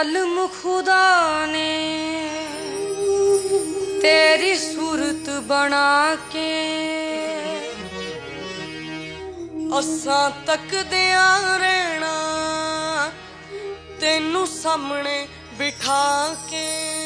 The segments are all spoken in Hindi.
आलम खुदा ने तेरी सूरत बना के असां तकदियां रहना तेनू सामने बिठा के।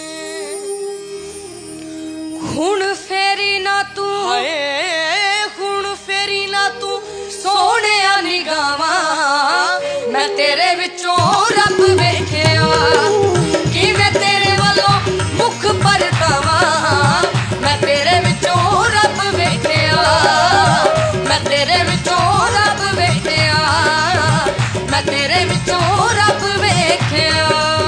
हुण फेरी ना तू हुण फेरी ना तू सोहणिया निगाहां मैं तेरे विचों रब वेखिया कि मैं तेरे वालों मुख परतावां मैं तेरे विचों रब वेखिया मैं तेरे विचों रब वेखिया मैं तेरे विचों रब वेखिया।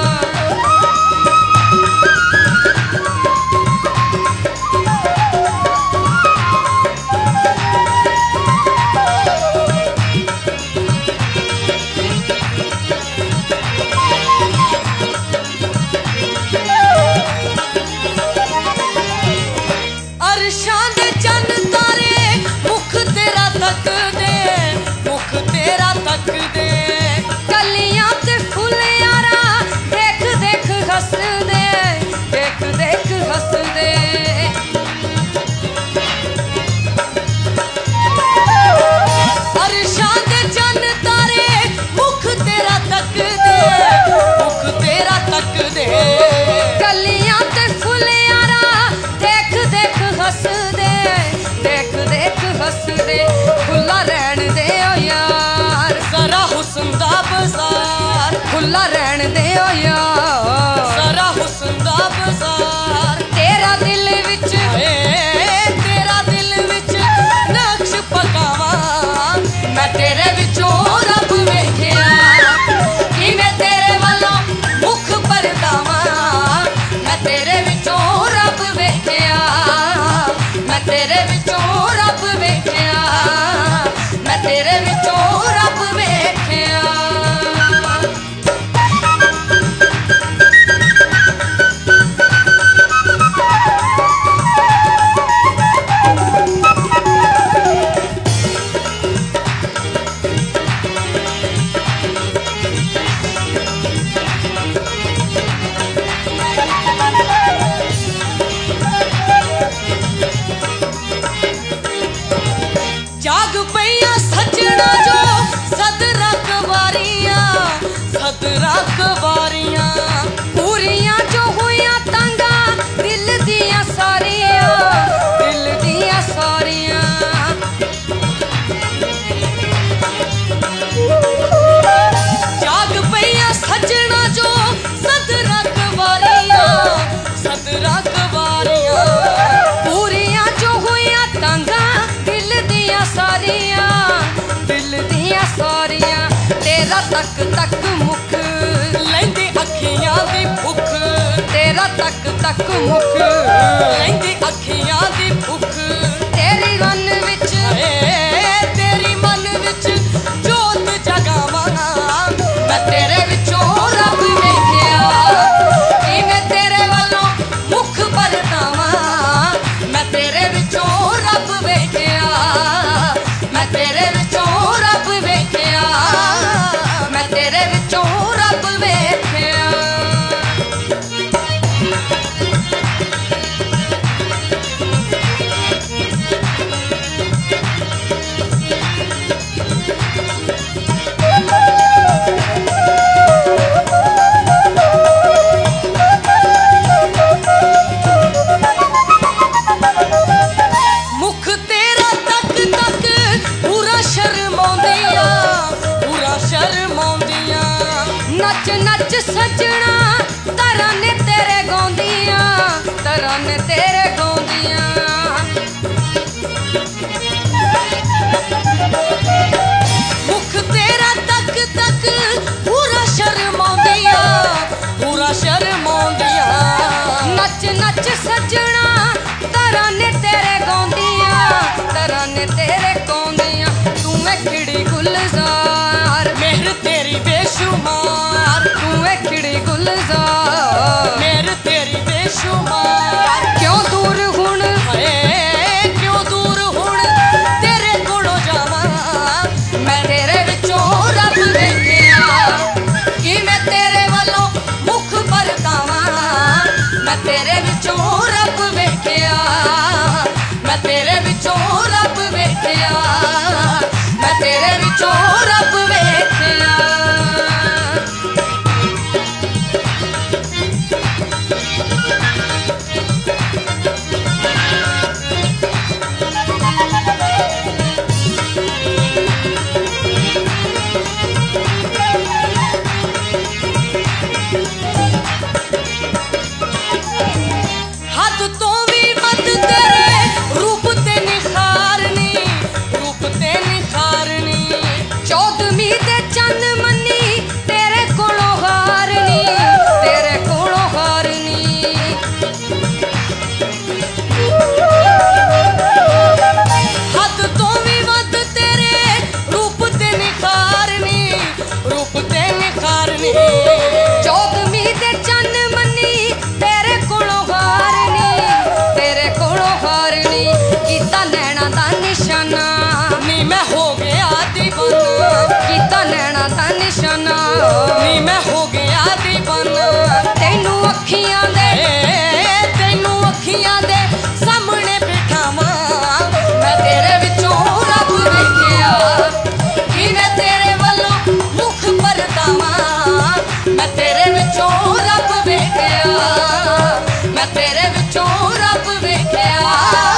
गलियां ते फुलियारा देख देख हसदे देख देख हसदे खुला रहन दे ओ यार जरा हुस्न दा बाजार खुला रहन दे ओ यार जरा हुस्न दा बाजार तेरा दिल विच नक्श पकावां मैं तेरे विचों रब वेखिया कि मैं तेरे वालों मुख परतावां मैं तेरे विचों रब वेखिया मैं तेरे विचों रब वेखिया मैं तेरे विचों रब वेखिया। जाग पईया सजना जो सदरा कवारियां पूरियां जो हुईयां तंगा दिल दियां सारियां जाग पईया सजना जो सदरा कवारियां पूरियां जो हुईयां तंगा दिल दियां सारियां तेरा तक तक मुख लैंदी अखियां दी भुख तेरा तक तक मुख लैंदी अखियां दी भुख तेरी मन विच जोत जगावां मैं तेरे विचों रब वेखिया कि मैं तेरे वालों मुख परतावां मैं तेरे विचों रब वेखिया मैं तेरे विचों रब वेखिया मैं तेरे विचों रब वेखिया। मुख तेरा तक तक पूरा शर्माउंदियां नच नच सजना तराने तेरे गाउंदियां मुख तेरा तक तक पूरा शर्माउंदियां नच नच सजना तराने तेरे गाउंदियां तू मैं खिड़ी गुलजार मेहर तेरी बेशुमार तू मैं खिड़ी गुलजार मेहर तेरी बेशुमार क्यों दूर हुण तेरे कोलों जावां मैं तेरे विचों रब वेखिया कि मैं तेरे वालों मुख तेरे विचों रब वेखिया, मैं तेरे विचों रब वेखिया, मैं तेरे विचों रब वेखिया। नी मैं हो गया दीवाना, तेनू अखियां दे सामने बिठावां, मैं तेरे विचों रब वेखिया, कि मैं तेरे वल्लों मुख परतावां, मैं तेरे विचों रब वेखिया, मैं तेरे विचों रब वेखिया।